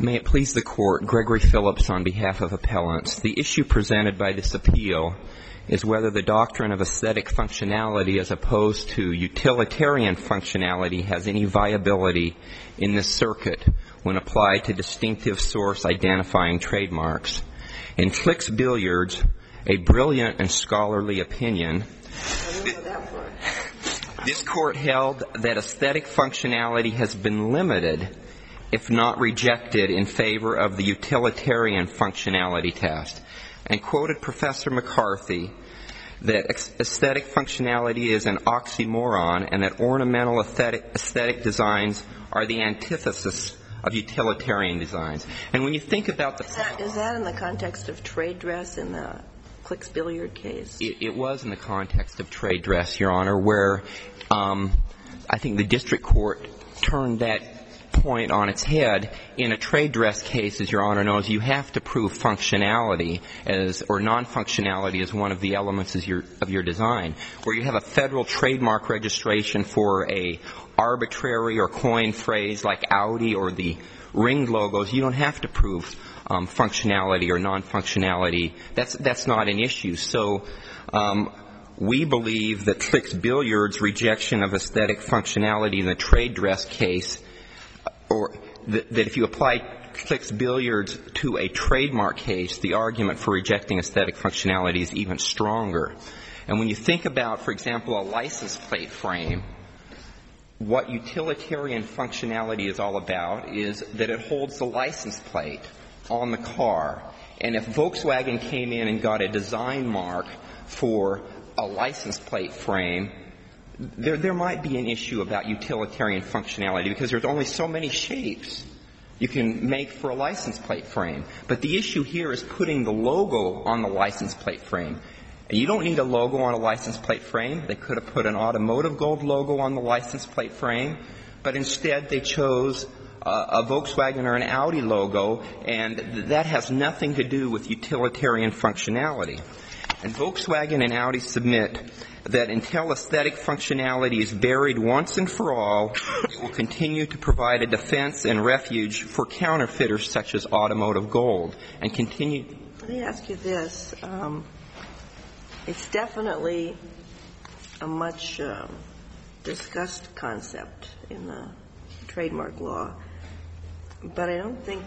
May it please the Court, Gregory Phillips on behalf of appellants. The issue presented by this appeal is whether the doctrine of aesthetic functionality as opposed to utilitarian functionality has any viability in this circuit when applied to distinctive source identifying trademarks. In Flicks Billiards, a brilliant and scholarly opinion, this Court held that aesthetic functionality has been limited, if not rejected, in favor of the utilitarian functionality test, and quoted Professor McCarthy that aesthetic functionality is an oxymoron and that ornamental aesthetic designs are the antithesis of utilitarian designs. And when you think about the... Is that in the context of trade dress in the Flicks Billiard case? It was in the context of trade dress, Your Honor, where I think the district court turned that point on its head. In a trade dress case, as Your Honor knows, you have to prove functionality or non-functionality as one of the elements of your design. Where you have a federal trademark registration for a arbitrary or coined phrase like Audi or the ringed logos, you don't have to prove functionality or non-functionality. That's not an issue. So we believe that Flicks Billiards' rejection of aesthetic functionality in the trade dress case, or that if you apply Flicks Billiards to a trademark case, the argument for rejecting aesthetic functionality is even stronger. And when you think about, for example, a license plate frame, what utilitarian functionality is all about is that it holds the license plate on the car. And if Volkswagen came in and got a design mark for a license plate frame, there might be an issue about utilitarian functionality because there's only so many shapes you can make for a license plate frame. But the issue here is putting the logo on the license plate frame. And you don't need a logo on a license plate frame. They could have put an automotive gold logo on the license plate frame, but instead they chose a Volkswagen or an Audi logo, and that has nothing to do with utilitarian functionality. And Volkswagen and Audi submit that until aesthetic functionality is buried once and for all, it will continue to provide a defense and refuge for counterfeiters such as automotive gold, and continue. Let me ask you this. It's definitely a much discussed concept in the trademark law, but I don't think,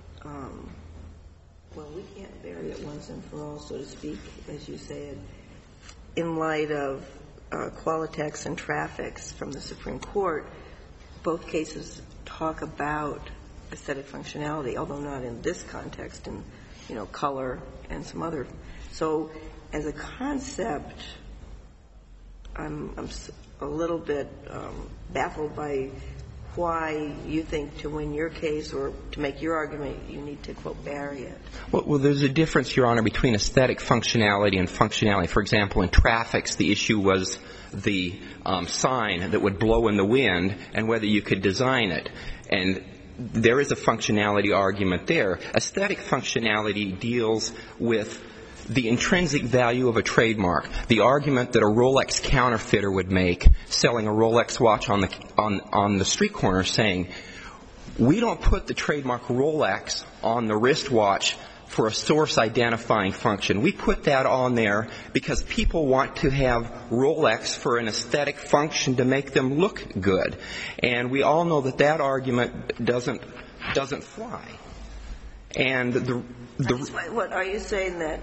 we can't bury it once and for all, so to speak, as you said, in light of Qualitex and Traffics from the Supreme Court. Both cases talk about aesthetic functionality, although not in this context, in, color and some other. So as a concept, I'm a little bit baffled by why you think to win your case or to make your argument you need to, quote, bury it. Well, there's a difference, Your Honor, between aesthetic functionality and functionality. For example, in Traffics, the issue was the sign that would blow in the wind and whether you could design it. And there is a functionality argument there. Aesthetic functionality deals with the intrinsic value of a trademark, the argument that a Rolex counterfeiter would make selling a Rolex watch on the street corner, saying, we don't put the trademark Rolex on the wristwatch for a source identifying function. We put that on there because people want to have Rolex for an aesthetic function to make them look good. And we all know that that argument doesn't fly. And what are you saying that,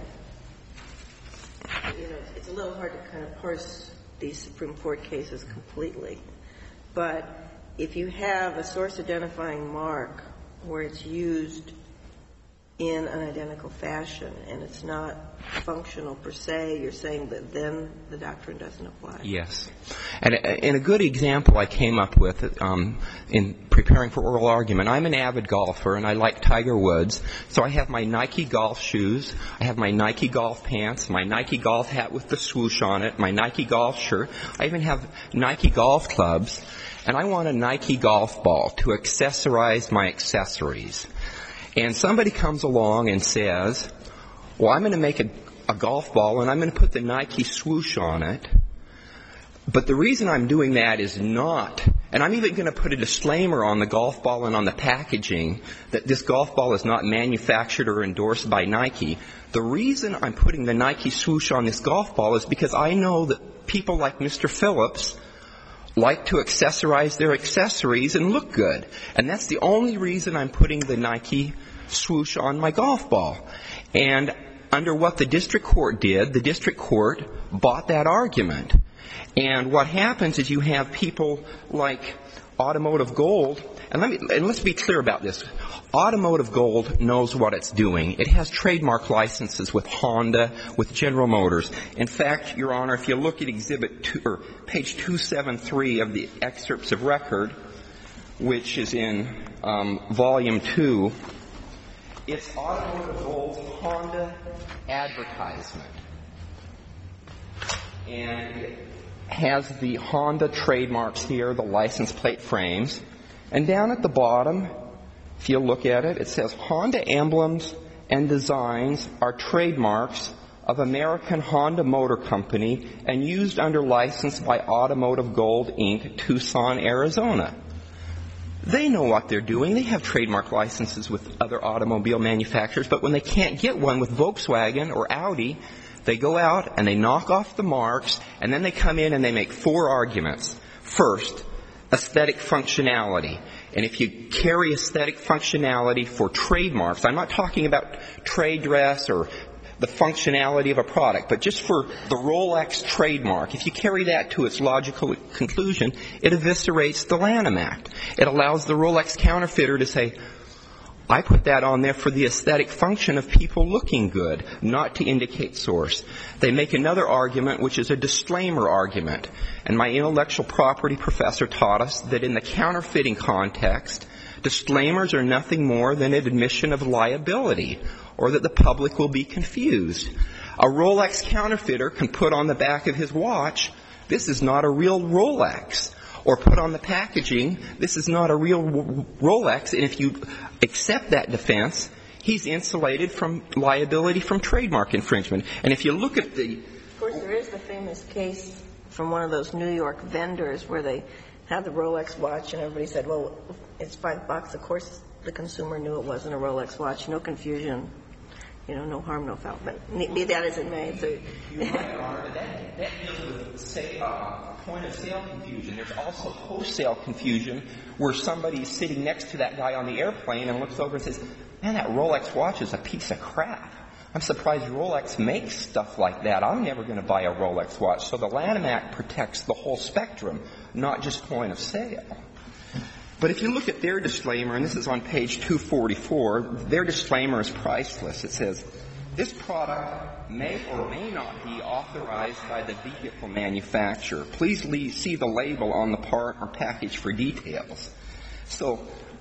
it's a little hard to kind of parse these Supreme Court cases completely, but if you have a source identifying mark where it's used in an identical fashion and it's not functional per se, you're saying that then the doctrine doesn't apply? Yes. And a good example I came up with in preparing for oral argument, I'm an avid golfer and I like Tiger Woods, so I have my Nike golf shoes, I have my Nike golf pants, my Nike golf hat with the swoosh on it, my Nike golf shirt, I even have Nike golf clubs, and I want a Nike golf ball to accessorize my accessories. And somebody comes along and says, well, I'm going to make a golf ball and I'm going to put the Nike swoosh on it, but the reason I'm doing that is not And I'm even going to put a disclaimer on the golf ball and on the packaging that this golf ball is not manufactured or endorsed by Nike. The reason I'm putting the Nike swoosh on this golf ball is because I know that people like Mr. Phillips like to accessorize their accessories and look good. And that's the only reason I'm putting the Nike swoosh on my golf ball. And under what the district court did, the district court bought that argument. And what happens is you have people like Automotive Gold, and let's be clear about this. Automotive Gold knows what it's doing. It has trademark licenses with Honda, with General Motors. In fact, Your Honor, if you look at page 273 of the excerpts of record, which is in volume 2, it's Automotive Gold's Honda advertisement. And it has the Honda trademarks here, the license plate frames. And down at the bottom, if you look at it, it says Honda emblems and designs are trademarks of American Honda Motor Company and used under license by Automotive Gold, Inc., Tucson, Arizona. They know what they're doing. They have trademark licenses with other automobile manufacturers, but when they can't get one with Volkswagen or Audi, they go out and they knock off the marks, and then they come in and they make 4 arguments. First, aesthetic functionality. And if you carry aesthetic functionality for trademarks, I'm not talking about trade dress or the functionality of a product, but just for the Rolex trademark, if you carry that to its logical conclusion, it eviscerates the Lanham Act. It allows the Rolex counterfeiter to say, I put that on there for the aesthetic function of people looking good, not to indicate source. They make another argument, which is a disclaimer argument. And my intellectual property professor taught us that in the counterfeiting context, disclaimers are nothing more than an admission of liability, or that the public will be confused. A Rolex counterfeiter can put on the back of his watch, this is not a real Rolex. Or put on the packaging, this is not a real Rolex. And if you accept that defense, he's insulated from liability from trademark infringement. And if you look at the... Of course, there is the famous case from one of those New York vendors where they had the Rolex watch and everybody said, well, it's $5. Of course, the consumer knew it wasn't a Rolex watch. No confusion. You know, no harm, no foul. But be that as it may. So. You're right, Your Honor. That deals with point of sale confusion. There's also wholesale confusion where somebody's sitting next to that guy on the airplane and looks over and says, man, that Rolex watch is a piece of crap. I'm surprised Rolex makes stuff like that. I'm never going to buy a Rolex watch. So the Lanham Act protects the whole spectrum, not just point of sale. But if you look at their disclaimer, and this is on page 244, their disclaimer is priceless. It says, this product may or may not be authorized by the vehicle manufacturer. Please see the label on the part or package for details. So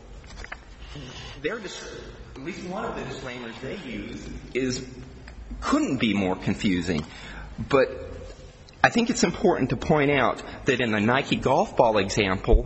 at least one of the disclaimers they use couldn't be more confusing. But I think it's important to point out that in the Nike golf ball example,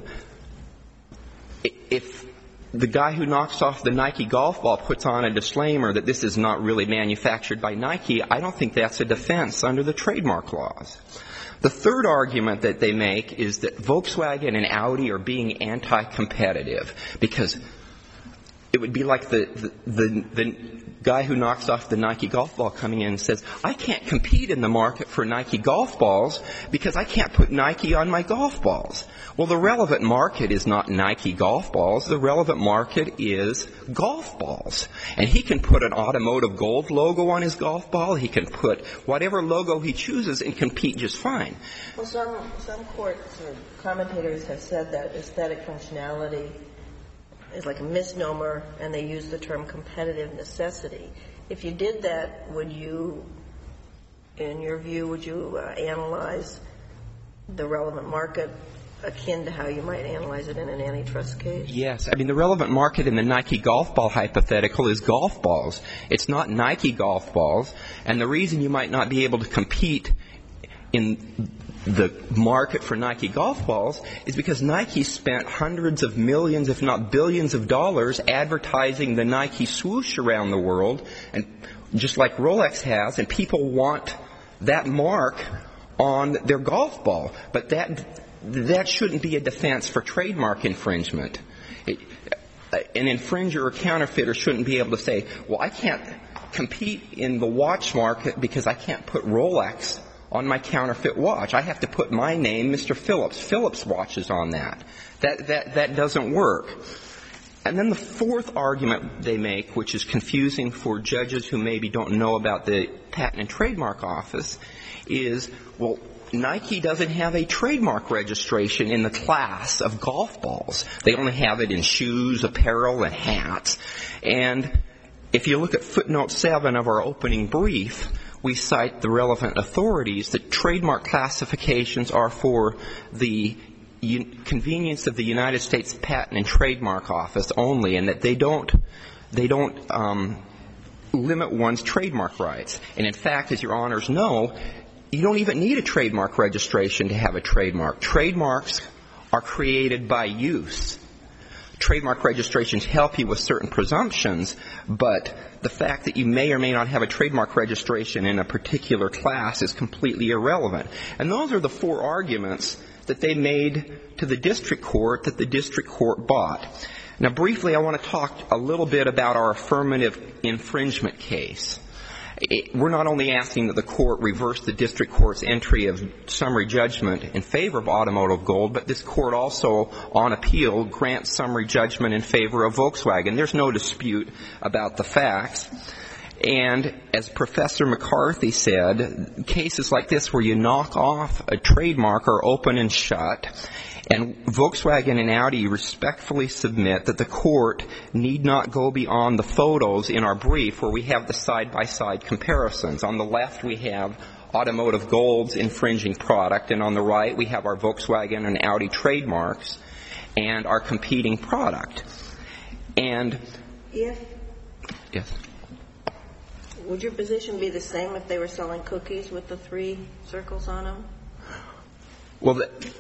if the guy who knocks off the Nike golf ball puts on a disclaimer that this is not really manufactured by Nike, I don't think that's a defense under the trademark laws. The third argument that they make is that Volkswagen and Audi are being anti-competitive because it would be like the guy who knocks off the Nike golf ball coming in and says, I can't compete in the market for Nike golf balls because I can't put Nike on my golf balls. Well, the relevant market is not Nike golf balls. The relevant market is golf balls. And he can put an Automotive Gold logo on his golf ball. He can put whatever logo he chooses and compete just fine. Well, some courts or commentators have said that aesthetic functionality is like a misnomer, and they use the term competitive necessity. If you did that, would you, in your view, analyze the relevant market akin to how you might analyze it in an antitrust case? Yes. I mean, the relevant market in the Nike golf ball hypothetical is golf balls. It's not Nike golf balls. And the reason you might not be able to compete in the market for Nike golf balls is because Nike spent hundreds of millions, if not billions of dollars advertising the Nike swoosh around the world, and just like Rolex has, and people want that mark on their golf ball. But that shouldn't be a defense for trademark infringement. An infringer or counterfeiter shouldn't be able to say, well, I can't compete in the watch market because I can't put Rolex on my counterfeit watch. I have to put my name, Mr. Phillips. Phillips watches on that. That doesn't work. And then the fourth argument they make, which is confusing for judges who maybe don't know about the Patent and Trademark Office, is, well, Nike doesn't have a trademark registration in the class of golf balls. They only have it in shoes, apparel, and hats. And if you look at footnote 7 of our opening brief, we cite the relevant authorities that trademark classifications are for the convenience of the United States Patent and Trademark Office only, and that they don't limit one's trademark rights. And in fact, as your honors know, you don't even need a trademark registration to have a trademark. Trademarks are created by use. Trademark registrations help you with certain presumptions, but the fact that you may or may not have a trademark registration in a particular class is completely irrelevant. And those are the four arguments that they made to the district court that the district court bought. Now, briefly, I want to talk a little bit about our affirmative infringement case. We're not only asking that the court reverse the district court's entry of summary judgment in favor of Automotive Gold, but this court also, on appeal, grants summary judgment in favor of Volkswagen. There's no dispute about the facts. And as Professor McCarthy said, cases like this where you knock off a trademark are open and shut. And Volkswagen and Audi respectfully submit that the court need not go beyond the photos in our brief where we have the side-by-side comparisons. On the left, we have Automotive Gold's infringing product, and on the right, we have our Volkswagen and Audi trademarks and our competing product. And yes, would your position be the same if they were selling cookies with the 3 circles on them? Well,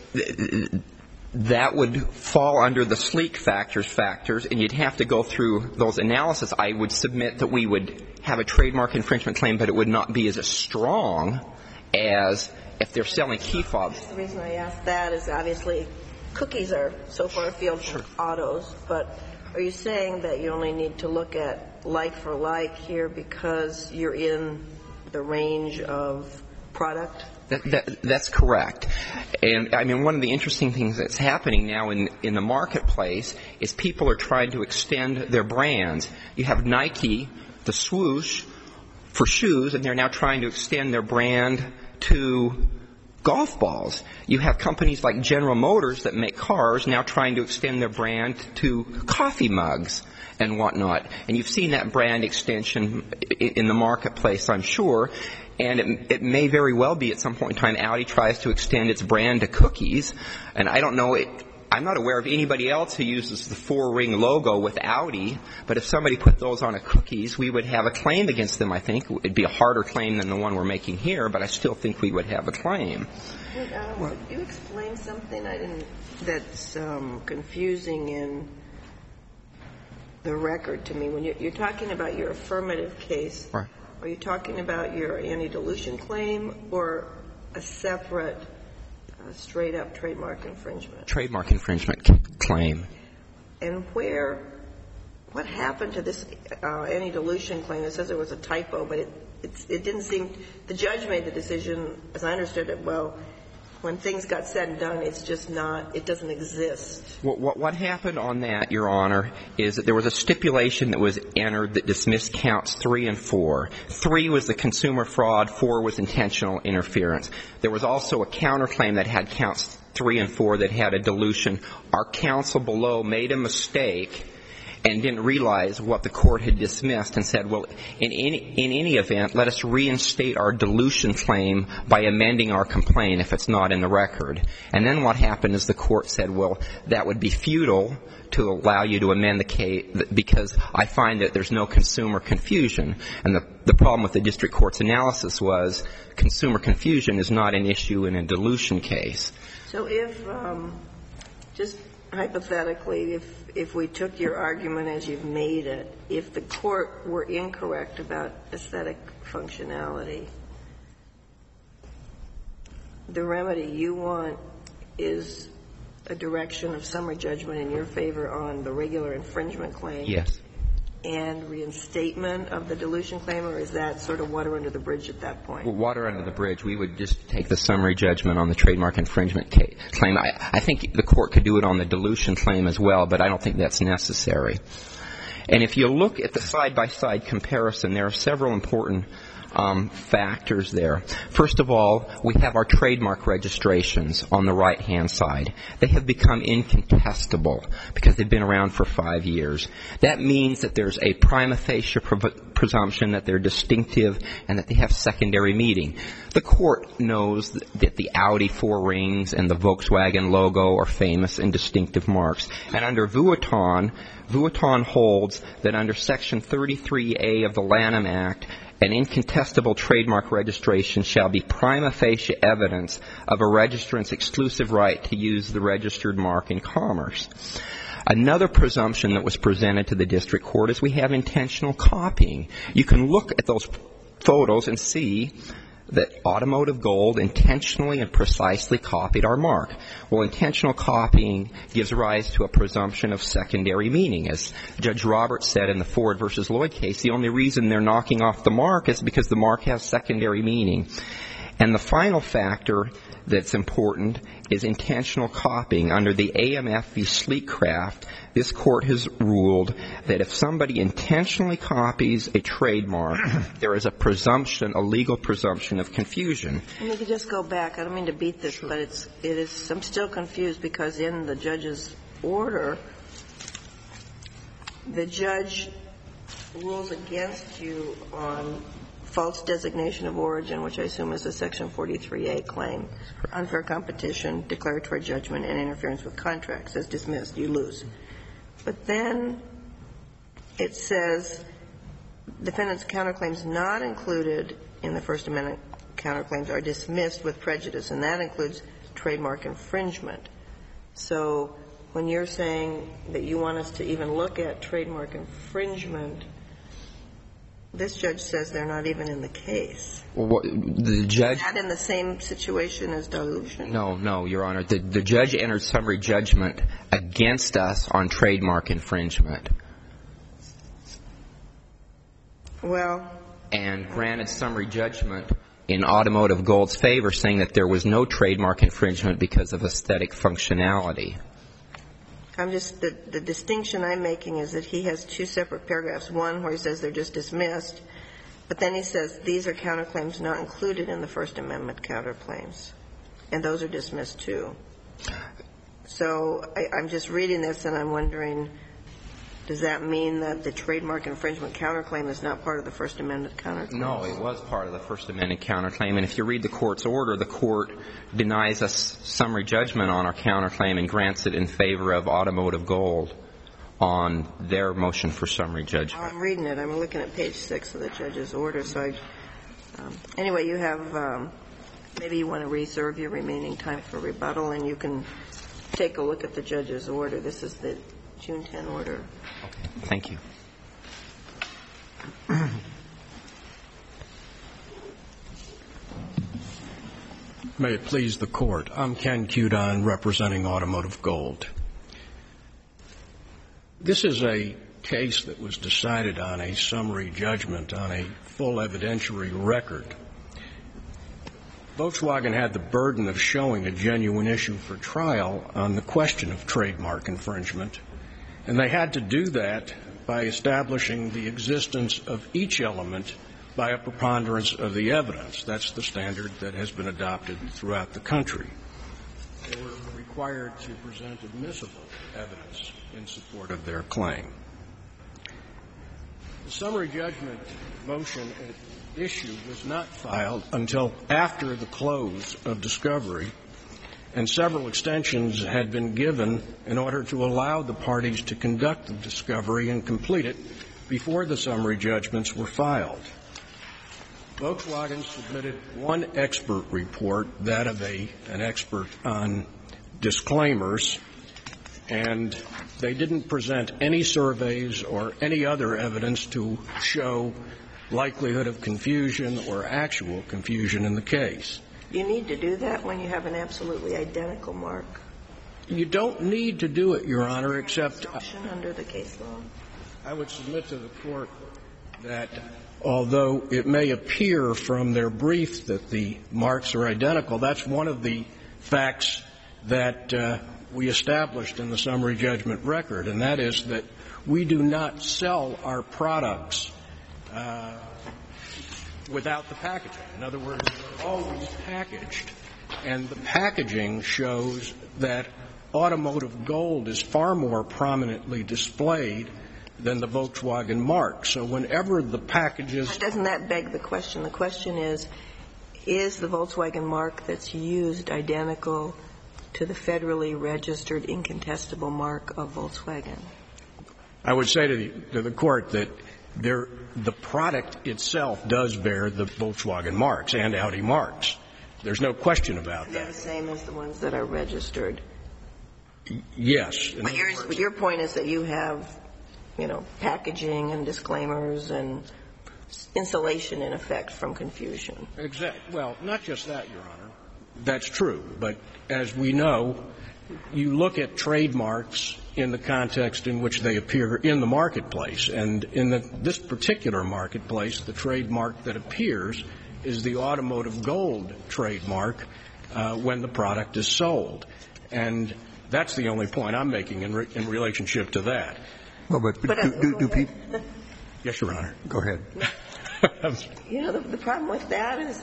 that would fall under the sleek factors, and you'd have to go through those analysis. I would submit that we would have a trademark infringement claim, but it would not be as strong as if they're selling key fobs. The reason I ask that is obviously cookies are so far afield from autos, but are you saying that you only need to look at like for like here because you're in the range of product? That's correct. And, I mean, one of the interesting things that's happening now in the marketplace is people are trying to extend their brands. You have Nike, the swoosh, for shoes, and they're now trying to extend their brand to golf balls. You have companies like General Motors that make cars now trying to extend their brand to coffee mugs and whatnot. And you've seen that brand extension in the marketplace, I'm sure. And it may very well be at some point in time Audi tries to extend its brand to cookies. And I don't know, I'm not aware of anybody else who uses the 4-ring logo with Audi. But if somebody put those on a cookies, we would have a claim against them, I think. It'd be a harder claim than the one we're making here, but I still think we would have a claim. Could you explain something that's confusing in the record to me? When you're talking about your affirmative case, right, are you talking about your anti-dilution claim or a separate straight-up trademark infringement? Trademark infringement claim. And what happened to this anti-dilution claim? It says it was a typo, but it didn't seem, the judge made the decision, as I understood it, well, when things got said and done, it's just not, it doesn't exist. What happened on that, Your Honor, is that there was a stipulation that was entered that dismissed counts 3 and 4. 3 was the consumer fraud, 4 was intentional interference. There was also a counterclaim that had counts 3 and 4 that had a dilution. Our counsel below made a mistake and didn't realize what the court had dismissed and said, well, in any event, let us reinstate our dilution claim by amending our complaint if it's not in the record. And then what happened is the court said, well, that would be futile to allow you to amend the case because I find that there's no consumer confusion. And the problem with the district court's analysis was consumer confusion is not an issue in a dilution case. So if, just hypothetically, if we took your argument as you've made it, if the court were incorrect about aesthetic functionality, the remedy you want is a direction of summary judgment in your favor on the regular infringement claim? Yes. And reinstatement of the dilution claim, or is that sort of water under the bridge at that point? Well, water under the bridge. We would just take the summary judgment on the trademark infringement claim. I think the court could do it on the dilution claim as well, but I don't think that's necessary. And if you look at the side-by-side comparison, there are several important factors there. First of all, we have our trademark registrations on the right-hand side. They have become incontestable because they've been around for 5 years. That means that there's a prima facie presumption that they're distinctive and that they have secondary meaning. The court knows that the Audi 4 rings and the Volkswagen logo are famous and distinctive marks. And under Vuitton holds that under Section 33A of the Lanham Act, an incontestable trademark registration shall be prima facie evidence of a registrant's exclusive right to use the registered mark in commerce. Another presumption that was presented to the district court is we have intentional copying. You can look at those photos and see that Automotive Gold intentionally and precisely copied our mark. Well, intentional copying gives rise to a presumption of secondary meaning. As Judge Roberts said in the Ford versus Lloyd case, the only reason they're knocking off the mark is because the mark has secondary meaning. And the final factor that's important is intentional copying. Under the AMF v. Sleekcraft, this court has ruled that if somebody intentionally copies a trademark, there is a presumption, a legal presumption of confusion. Let me just go back. I don't mean to beat this, but it is, I'm still confused because in the judge's order, the judge rules against you on false designation of origin, which I assume is a Section 43A claim, unfair competition, declaratory judgment, and interference with contracts. As dismissed, you lose. But then it says defendant's counterclaims not included in the First Amendment counterclaims are dismissed with prejudice, and that includes trademark infringement. So when you're saying that you want us to even look at trademark infringement, this judge says they're not even in the case. Well, the judge... Not in the same situation as dilution? No, Your Honor. The judge entered summary judgment against us on trademark infringement. Well... And granted summary judgment in Automotive Gold's favor, saying that there was no trademark infringement because of aesthetic functionality. I'm just, the distinction I'm making is that he has two separate paragraphs. One where he says they're just dismissed, but then he says these are counterclaims not included in the First Amendment counterclaims, and those are dismissed too. So I'm just reading this and I'm wondering, does that mean that the trademark infringement counterclaim is not part of the First Amendment counterclaim? No, it was part of the First Amendment counterclaim. And if you read the court's order, the court denies us summary judgment on our counterclaim and grants it in favor of Automotive Gold on their motion for summary judgment. I'm reading it. I'm looking at page 6 of the judge's order. So anyway, you have maybe you want to reserve your remaining time for rebuttal, and you can take a look at the judge's order. This is the June 10 order. Okay. Thank you. May it please the Court. I'm Ken Cudon, representing Automotive Gold. This is a case that was decided on a summary judgment on a full evidentiary record. Volkswagen had the burden of showing a genuine issue for trial on the question of trademark infringement, and they had to do that by establishing the existence of each element by a preponderance of the evidence. That's the standard that has been adopted throughout the country. They were required to present admissible evidence in support of their claim. The summary judgment motion at issue was not filed until after the close of discovery, and several extensions had been given in order to allow the parties to conduct the discovery and complete it before the summary judgments were filed. Volkswagen submitted one expert report, that of an expert on disclaimers, and they didn't present any surveys or any other evidence to show likelihood of confusion or actual confusion in the case. You need to do that when you have an absolutely identical mark? You don't need to do it, Your Honor, except under the case law? I would submit to the Court that although it may appear from their brief that the marks are identical, that's one of the facts that we established in the summary judgment record, and that is that we do not sell our products without the packaging. In other words, they're always packaged, and the packaging shows that automotive gold is far more prominently displayed than the Volkswagen mark. So whenever the packages... Doesn't that beg the question? The question is the Volkswagen mark that's used identical to the federally registered incontestable mark of Volkswagen? I would say to the Court that the product itself does bear the Volkswagen marks and Audi marks. There's no question about that. They're the same as the ones that are registered. Yes. But your point is that you have, packaging and disclaimers and insulation, in effect, from confusion. Exactly. Well, not just that, Your Honor. That's true. But as we know, you look at trademarks in the context in which they appear in the marketplace. And in this particular marketplace, the trademark that appears is the automotive gold trademark when the product is sold. And that's the only point I'm making in relationship to that. Well, but do people... Yes, Your Honor. Go ahead. The problem with that is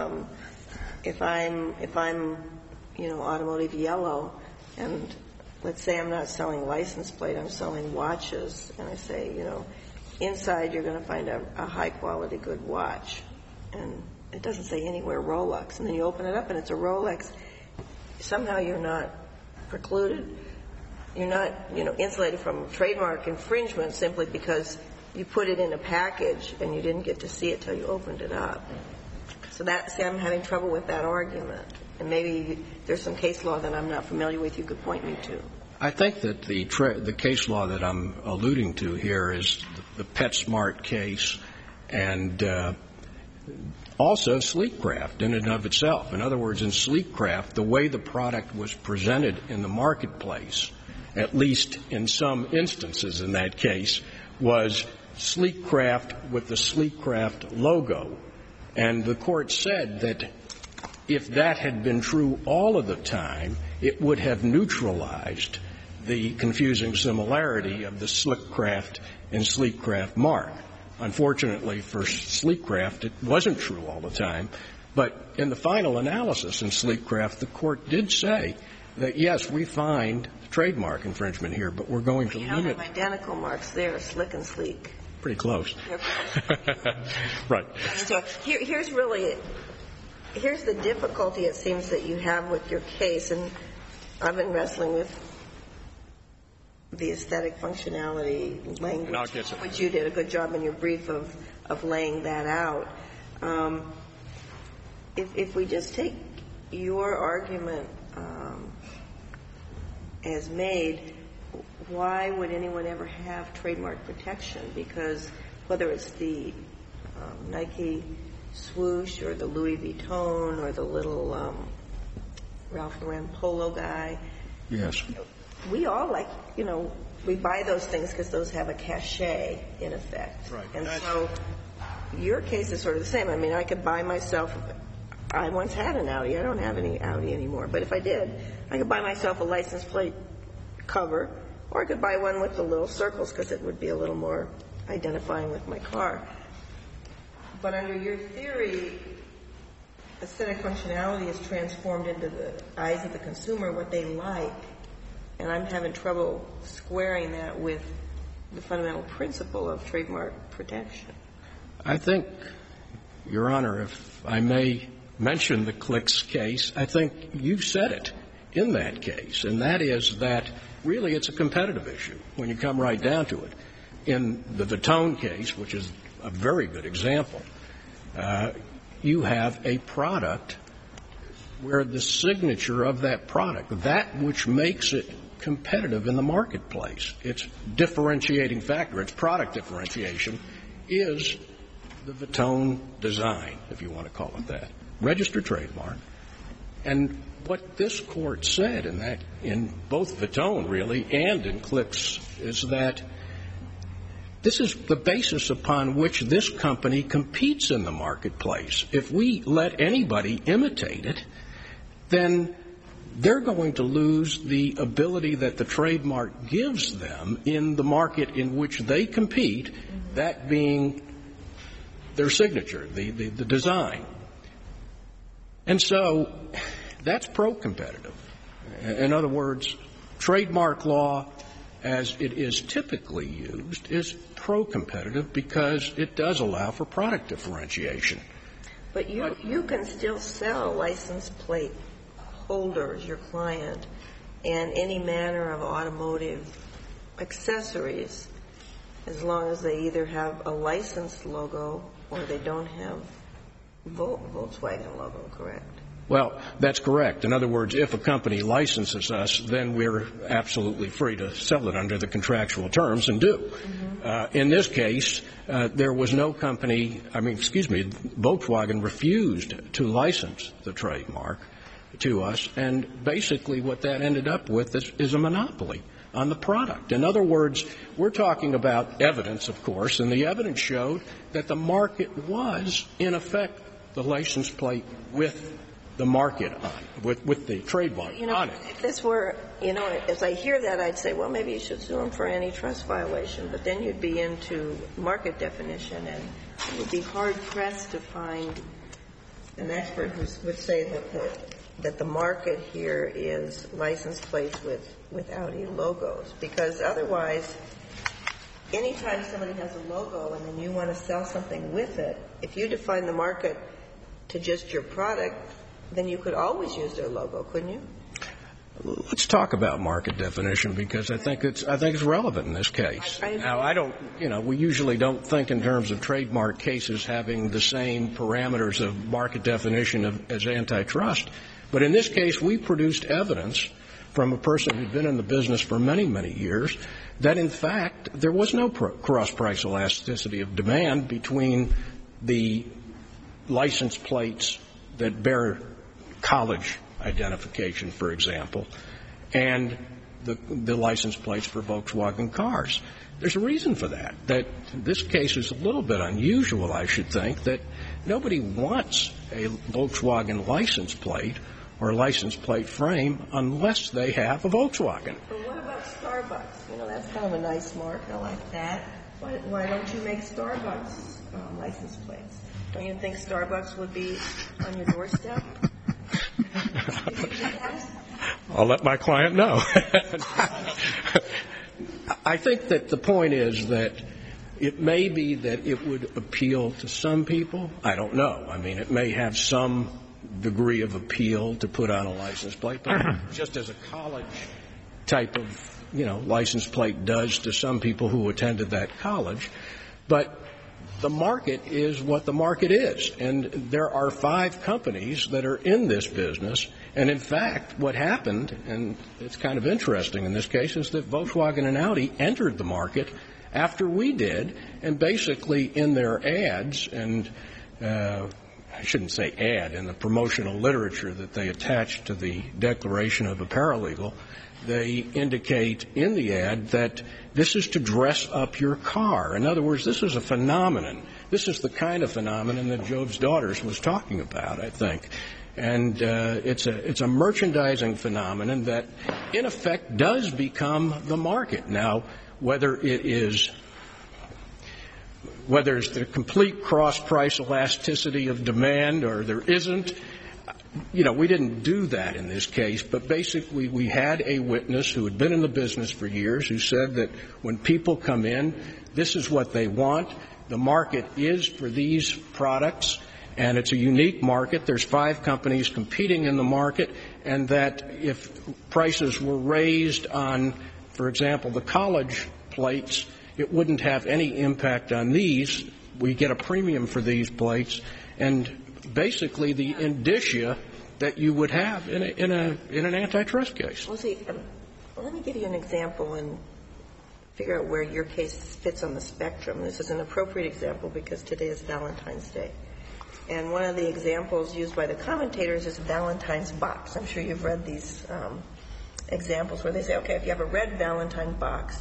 if I'm automotive yellow, and let's say I'm not selling license plate, I'm selling watches, and I say, inside you're going to find a high-quality good watch, and it doesn't say anywhere Rolex, and then you open it up and it's a Rolex, somehow you're not precluded, you're not, insulated from trademark infringement simply because you put it in a package and you didn't get to see it till you opened it up. So I'm having trouble with that argument. And maybe there's some case law that I'm not familiar with you could point me to. I think that the case law that I'm alluding to here is the PetSmart case and also Sleekcraft in and of itself. In other words, in Sleekcraft, the way the product was presented in the marketplace, at least in some instances in that case, was Sleekcraft with the Sleekcraft logo. And the Court said that if that had been true all of the time, it would have neutralized the confusing similarity of the Sleekcraft and Sleekcraft mark. Unfortunately for Sleekcraft, it wasn't true all the time. But in the final analysis in Sleekcraft, the Court did say that, yes, we find trademark infringement here, but we're going to limit... You don't have identical marks there, Slick and Sleek. Pretty close. Right. So here's the difficulty, it seems, that you have with your case, and I've been wrestling with the aesthetic functionality language, which you did a good job in your brief of laying that out. If we just take your argument as made, why would anyone ever have trademark protection? Because whether it's the Nike swoosh or the Louis Vuitton or the little Ralph Lauren polo guy, yes, we all we buy those things because those have a cachet in effect. Right. And so your case is sort of the same. I mean, I could buy myself, I once had an Audi. I don't have any Audi anymore. But if I did, I could buy myself a license plate cover, or I could buy one with the little circles because it would be a little more identifying with my car. But under your theory, aesthetic functionality is transformed into the eyes of the consumer what they like, and I'm having trouble squaring that with the fundamental principle of trademark protection. I think, Your Honor, if I may mention the Clicks case, I think you said it in that case, and that is that really it's a competitive issue when you come right down to it. In the Vuitton case, which is a very good example, you have a product where the signature of that product, that which makes it competitive in the marketplace, its differentiating factor, its product differentiation, is the Vuitton design, if you want to call it that. Registered trademark, And what this Court said in both Vitone, really, and in Clicks, is that this is the basis upon which this company competes in the marketplace. If we let anybody imitate it, then they're going to lose the ability that the trademark gives them in the market in which they compete, that being their signature, the design. And so that's pro-competitive. In other words, trademark law, as it is typically used, is pro-competitive because it does allow for product differentiation. But you can still sell license plate holders, your client, and any manner of automotive accessories as long as they either have a licensed logo or they don't have Volkswagen logo, correct? Well, that's correct. In other words, if a company licenses us, then we're absolutely free to sell it under the contractual terms and do. In this case, there was no company, Volkswagen refused to license the trademark to us, and basically what that ended up with is a monopoly on the product. In other words, we're talking about evidence, of course, and the evidence showed that the market was, in effect, the license plate with the market on it, with the trademark on it. If this were, as I hear that, I'd say, well, maybe you should sue them for antitrust violation, but then you'd be into market definition, and it would be hard-pressed to find an expert who would say that the market here is license plates with Audi logos, because otherwise, anytime somebody has a logo and then you want to sell something with it, if you define the market to just your product, then you could always use their logo, couldn't you? Let's talk about market definition, because I think it's relevant in this case. Now, we usually don't think in terms of trademark cases having the same parameters of market definition as antitrust. But in this case, we produced evidence from a person who'd been in the business for many, many years that, in fact, there was no cross-price elasticity of demand between the license plates that bear college identification, for example, and the license plates for Volkswagen cars. There's a reason for that this case is a little bit unusual, I should think, that nobody wants a Volkswagen license plate or license plate frame unless they have a Volkswagen. But what about Starbucks? That's kind of a nice mark. I like that. Why don't you make Starbucks license plates? Don't you think Starbucks would be on your doorstep? I'll let my client know. I think that the point is that it may be that it would appeal to some people. I don't know. It may have some degree of appeal to put on a license plate, but just as a college type of, license plate does to some people who attended that college. But the market is what the market is. And there are 5 companies that are in this business. And, in fact, what happened, and it's kind of interesting in this case, is that Volkswagen and Audi entered the market after we did, and basically in their ads, and I shouldn't say ad, in the promotional literature that they attach to the declaration of a paralegal, they indicate in the ad that this is to dress up your car. In other words, this is a phenomenon. This is the kind of phenomenon that Job's Daughters was talking about, I think. And it's a merchandising phenomenon that, in effect, does become the market. Now, whether it's the complete cross-price elasticity of demand or there isn't, we didn't do that in this case, but basically we had a witness who had been in the business for years who said that when people come in, this is what they want. The market is for these products, and it's a unique market. There's 5 companies competing in the market, and that if prices were raised on, for example, the college plates, it wouldn't have any impact on these. We get a premium for these plates, and basically the indicia that you would have in an antitrust case. Well, see, let me give you an example and figure out where your case fits on the spectrum. This is an appropriate example because today is Valentine's Day. And one of the examples used by the commentators is Valentine's box. I'm sure you've read these examples where they say, okay, if you have a red Valentine box,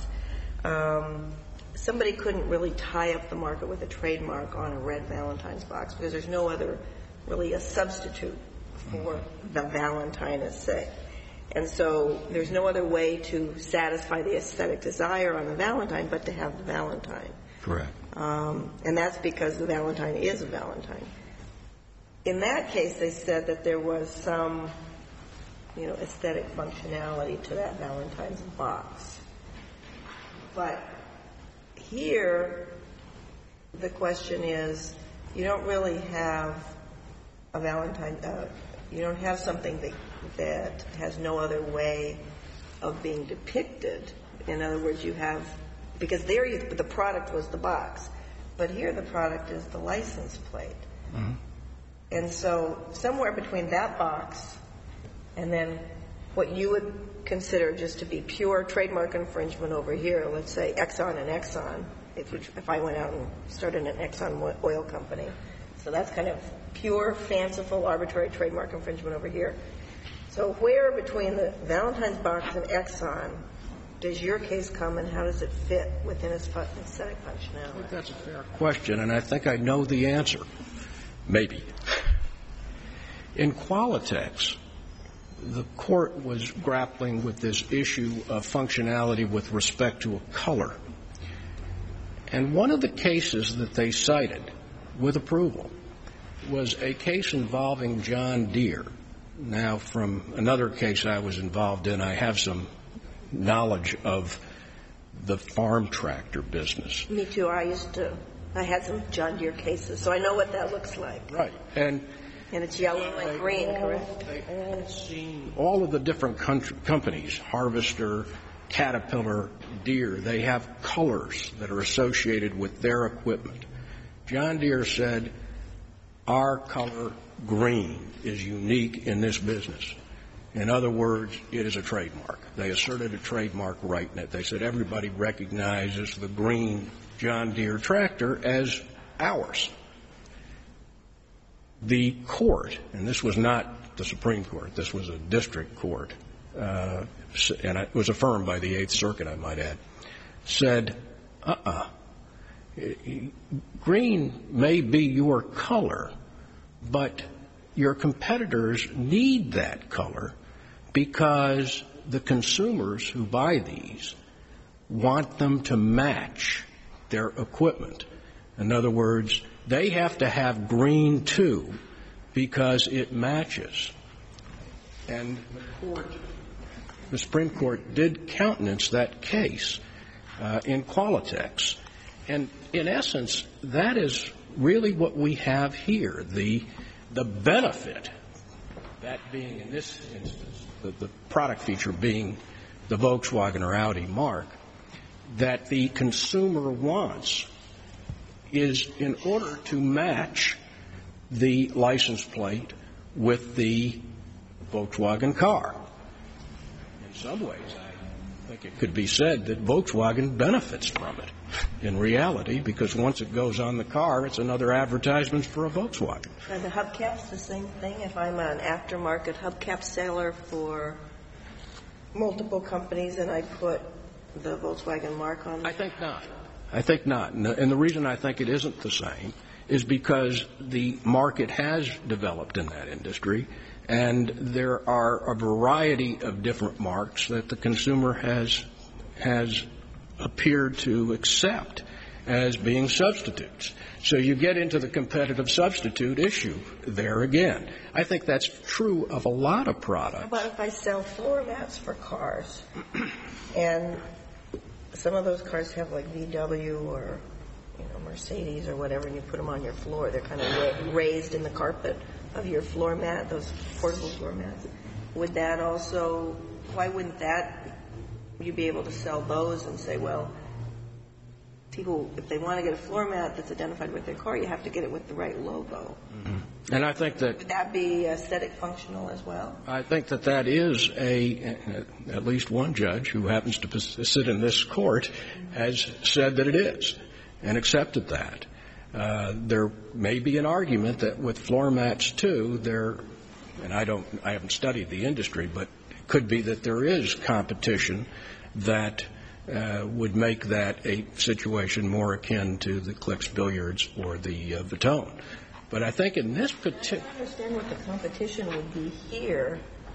somebody couldn't really tie up the market with a trademark on a red Valentine's box because there's no other really a substitute for the Valentine as say. And so there's no other way to satisfy the aesthetic desire on the Valentine but to have the Valentine. Correct. And that's because the Valentine is a Valentine. In that case, they said that there was some, aesthetic functionality to that Valentine's box. But here, the question is, you don't really have a Valentine, you don't have something that has no other way of being depicted. In other words, you have, because there the product was the box, but here the product is the license plate. Mm-hmm. And so somewhere between that box and then what you would consider just to be pure trademark infringement over here, let's say Exxon and Exxon, if I went out and started an Exxon oil company. So that's kind of pure, fanciful, arbitrary trademark infringement over here. So where between the Valentine's box and Exxon does your case come, and how does it fit within its aesthetic functionality? I think that's a fair question, and I think I know the answer. Maybe. In Qualitex, the court was grappling with this issue of functionality with respect to a color. And one of the cases that they cited with approval was a case involving John Deere. Now, from another case I was involved in, I have some knowledge of the farm tractor business. Me too. I had some John Deere cases, so I know what that looks like. Right. And it's yellow and green, correct? They all seen all of the different companies, Harvester, Caterpillar, Deere, they have colors that are associated with their equipment. John Deere said, our color green is unique in this business. In other words, it is a trademark. They asserted a trademark right in it. They said everybody recognizes the green John Deere tractor as ours. The court, and this was not the Supreme Court, this was a district court, and it was affirmed by the Eighth Circuit, I might add, said, green may be your color, but your competitors need that color because the consumers who buy these want them to match their equipment. In other words, they have to have green too because it matches. And the Supreme Court did countenance that case in Qualitex. And in essence, that is really what we have here. The benefit, that being in this instance, the product feature being the Volkswagen or Audi mark, that the consumer wants is in order to match the license plate with the Volkswagen car. In some ways, I think it could be said that Volkswagen benefits from it in reality, because once it goes on the car, it's another advertisement for a Volkswagen. Are the hubcaps the same thing? If I'm an aftermarket hubcap seller for multiple companies and I put the Volkswagen mark on them? I think not. I think not. And the reason I think it isn't the same is because the market has developed in that industry, and there are a variety of different marks that the consumer has appeared to accept as being substitutes. So you get into the competitive substitute issue there again. I think that's true of a lot of products. How about if I sell floor mats for cars, and some of those cars have like VW or Mercedes or whatever, and you put them on your floor. They're kind of raised in the carpet of your floor mat, those portable floor mats. Would that also, why wouldn't that, you be able to sell those and say, well, people, if they want to get a floor mat that's identified with their car, you have to get it with the right logo. Mm-hmm. And I think that... Would that be aesthetic functional as well? I think that is at least one judge who happens to sit in this court has said that it is and accepted that. There may be an argument that with floor mats, too, and I haven't studied the industry, but it could be that there is competition that would make that a situation more akin to the Clicks Billiards or the Vitone. But I think in this particular... I don't understand what the competition would be here,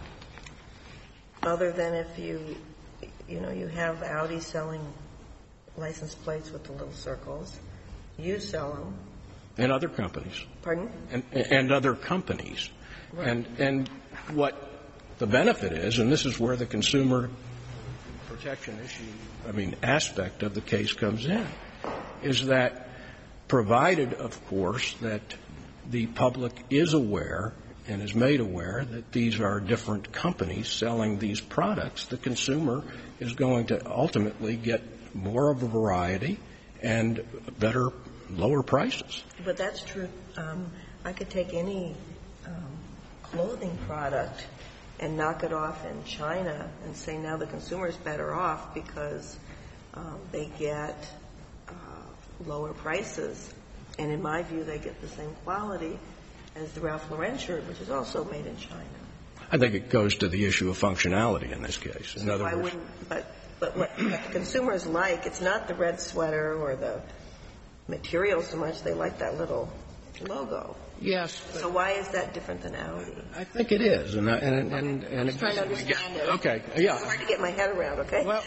other than if you have Audi selling license plates with the little circles. You sell them. And other companies. Pardon? And other companies. Right. And what the benefit is, and this is where the consumer protection aspect of the case comes in, is that provided, of course, that the public is aware and is made aware that these are different companies selling these products, the consumer is going to ultimately get more of a variety and better, lower prices. But that's true. I could take any clothing product and knock it off in China and say now the consumer is better off because they get lower prices. And in my view, they get the same quality as the Ralph Lauren shirt, which is also made in China. I think it goes to the issue of functionality in this case. In other words, but what the consumers like, it's not the red sweater or the material so much. They like that little logo. Yes. So why is that different than Audi? I think it is. And I'm just trying to understand it. Okay. Yeah. It's hard to get my head around, okay? Well,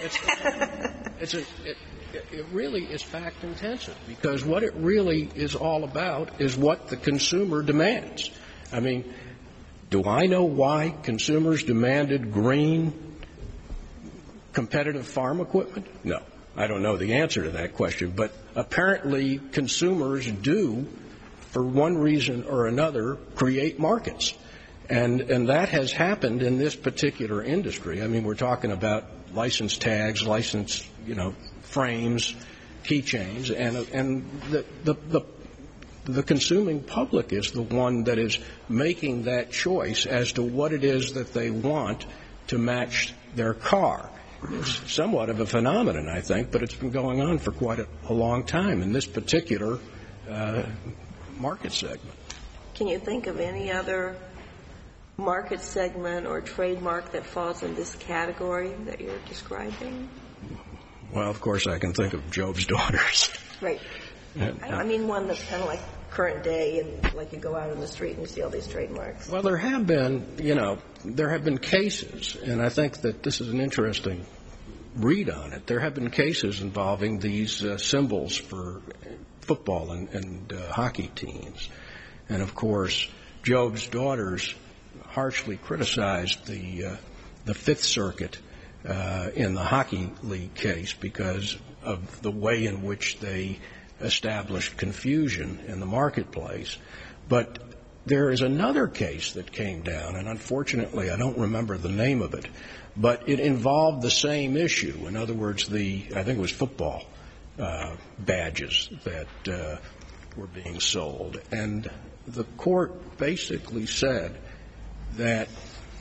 it really is fact intensive, because what it really is all about is what the consumer demands. I mean, do I know why consumers demanded green competitive farm equipment? No. I don't know the answer to that question, but apparently consumers do, for one reason or another, create markets. And that has happened in this particular industry. I mean, we're talking about license tags, license, frames, keychains, and the consuming public is the one that is making that choice as to what it is that they want to match their car. It's somewhat of a phenomenon, I think, but it's been going on for quite a long time in this particular market segment. Can you think of any other market segment or trademark that falls in this category that you're describing? Well, of course, I can think of Job's Daughters. Right. I mean one that's kind of like current day, and like you go out in the street and you see all these trademarks. Well, there have been cases, and I think that this is an interesting read on it. There have been cases involving these symbols for football and hockey teams. And, of course, Job's Daughters harshly criticized the Fifth Circuit in the hockey league case because of the way in which they established confusion in the marketplace. But there is another case that came down, and unfortunately I don't remember the name of it, but it involved the same issue. In other words, I think it was football badges that were being sold. And the court basically said that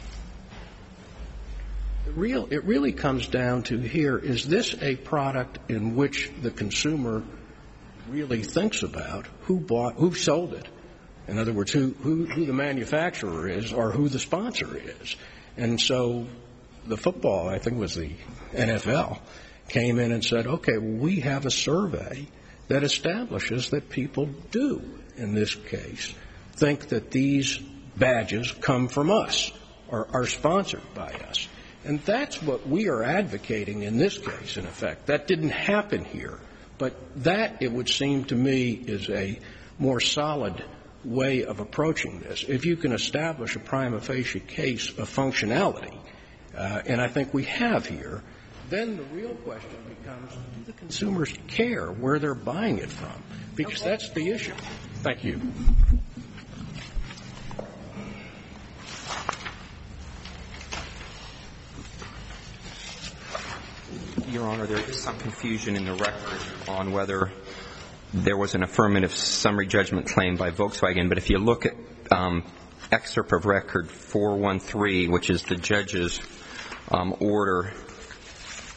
it really comes down to here, is this a product in which the consumer really thinks about who sold it? In other words, who the manufacturer is or who the sponsor is. And so the football, I think it was the NFL, came in and said, okay, well, we have a survey that establishes that people do, in this case, think that these badges come from us or are sponsored by us. And that's what we are advocating in this case, in effect. That didn't happen here. But that, it would seem to me, is a more solid way of approaching this. If you can establish a prima facie case of functionality, and I think we have here, then the real question becomes, do the consumers care where they're buying it from? Because that's the issue. Thank you. Your Honor, there is some confusion in the record on whether there was an affirmative summary judgment claim by Volkswagen. But if you look at excerpt of record 413, which is the judge's order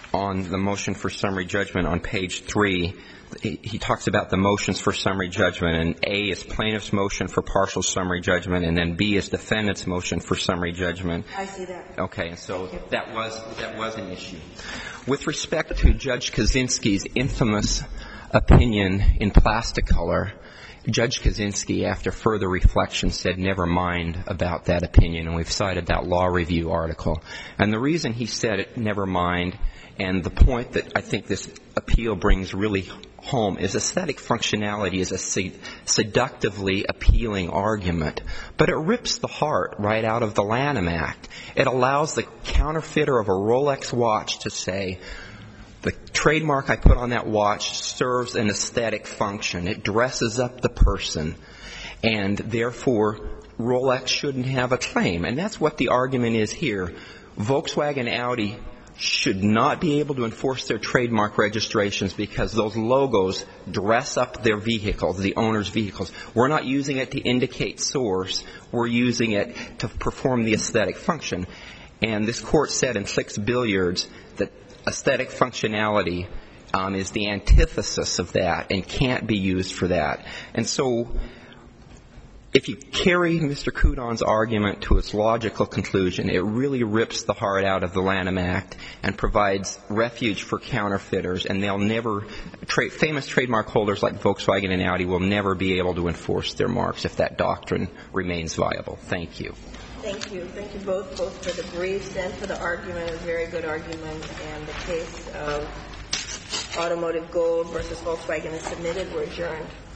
on the motion for summary judgment on page 3. He talks about the motions for summary judgment, and A is plaintiff's motion for partial summary judgment, and then B is defendant's motion for summary judgment. I see that. Okay, so that was an issue. With respect to Judge Kaczynski's infamous opinion in Plasticolor, Judge Kaczynski, after further reflection, said never mind about that opinion, and we've cited that law review article. And the reason he said it, never mind, and the point that I think this appeal brings really home is aesthetic functionality is a seductively appealing argument, but it rips the heart right out of the Lanham Act. It allows the counterfeiter of a Rolex watch to say, the trademark I put on that watch serves an aesthetic function. It dresses up the person, and therefore Rolex shouldn't have a claim. And that's what the argument is here. Volkswagen Audi should not be able to enforce their trademark registrations because those logos dress up their vehicles, the owner's vehicles. We're not using it to indicate source. We're using it to perform the aesthetic function. And this court said in Six Billiards that aesthetic functionality is the antithesis of that and can't be used for that. And so if you carry Mr. Coudon's argument to its logical conclusion, it really rips the heart out of the Lanham Act and provides refuge for counterfeiters, and they'll never, famous trademark holders like Volkswagen and Audi will never be able to enforce their marks if that doctrine remains viable. Thank you. Thank you. Thank you both for the briefs and for the argument. A very good argument. And the case of Automotive Gold versus Volkswagen is submitted. We're adjourned.